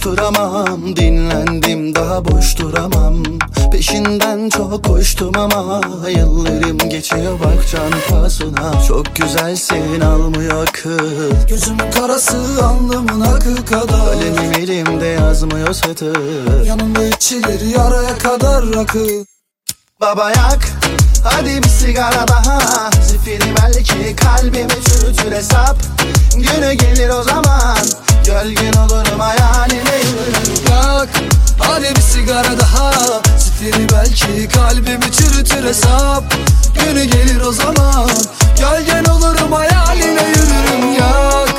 koşturamam. Dinlendim daha boş duramam. Peşinden çok koştum ama yıllarım geçiyor bak can pahasına. Çok güzelsin almıyor akıl. Gözümün karası alnımın akı kadar. Kalemim elimde yazmıyor satır. Yanımda içilir yaraya kadar rakı. Baba yak hadi bir sigara daha. Zifiri belki kalbimi çürütür hesap. Günü gelir o zaman gölgen olurum hayaline yürürüm. Yak hadi bir sigara daha. Zifiri belki kalbimi çürütür hesap. Günü gelir o zaman gölgen olurum hayaline yürürüm. Yak.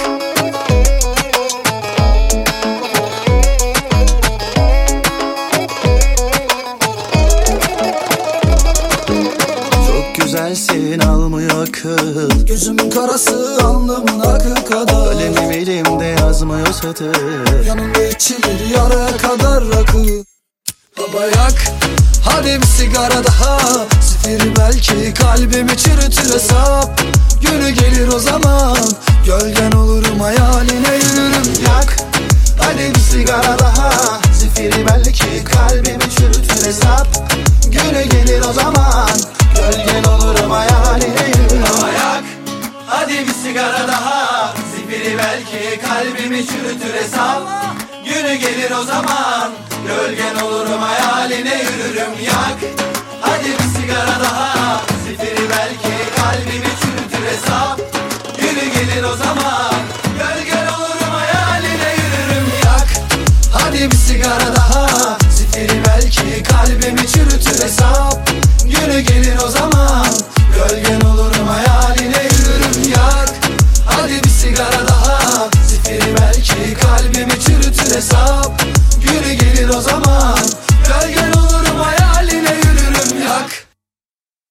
Güzelsin almıyor akıl. Gözümün karası alnımın akı kadar. Kalemim elimde yazmıyor satır. Yanımda içilir yaraya kadar rakı. Baba yak hadi bir sigara daha. Zifiri belki kalbimi çürütür hesap. Günü gelir o zaman gölgen olurum hayaline yürürüm. Yak hadi bir sigara daha. Zifiri belki kalbimi çürütür hesap. Günü gelir o zaman gölgen olurum hayaline yürürüm. Yak hadi bir sigara daha. Zifiri belki kalbimi çürütür hesap. Günü gelir o zaman gölgen olurum hayaline yürürüm. Yak hadi bir sigara daha. Zifiri belki kalbimi çürütür hesap. Günü gelir o zaman gölgen olurum hayaline yürürüm. Yak hadi bir sigara daha. Zifiri belki kalbimi çürütür hesap. Günü gelir o zaman gölgen olurum hayaline yürürüm. Yak hadi bir sigara daha. Zifiri belki kalbimi çürütür hesap. Günü gelir o zaman